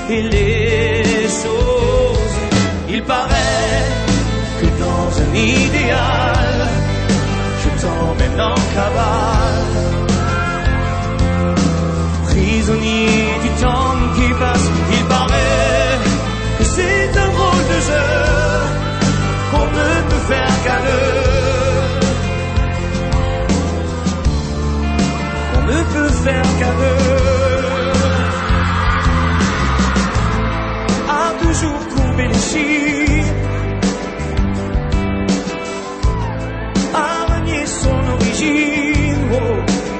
et les choses. Il paraît que dans un idéal, je t'emmène en cavale, prisonnier du temps qui passe. Il paraît que c'est un drôle de jeu qu'on ne peut faire qu'à deux, qu'on ne peut faire qu'à deux. A toujours courbé les chines, à renier son origine, oh.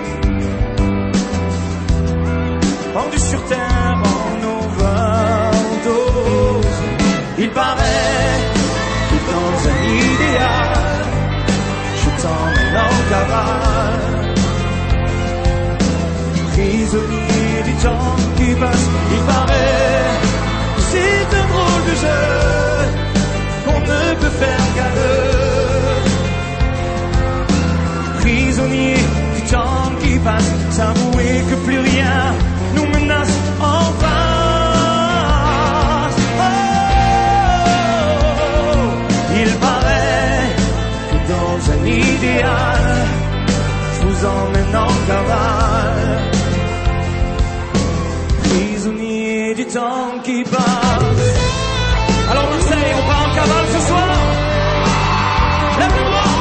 Pendu sur terre en overdose. Il paraît que dans un idéal, je t'emmène en cavale, prisonnier du temps qui passe. Il paraît que c'est un drôle de jeu qu'on ne peut faire qu'à deux, prisonnier du temps qui passe. S'avouer que plus rien nous menace en face. Oh, il paraît que dans un idéal, je vous emmène en cavale, prisonnier du temps qui passe. Alors Marseille, on part en cavale ce soir. Lève le bras.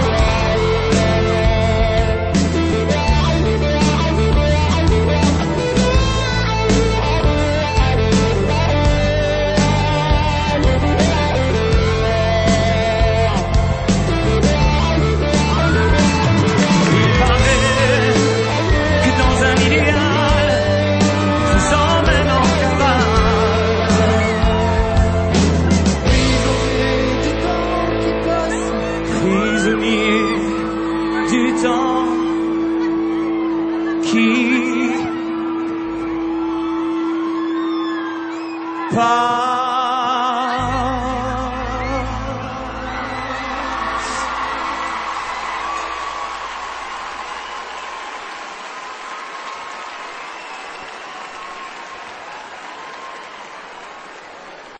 Du temps qui passe.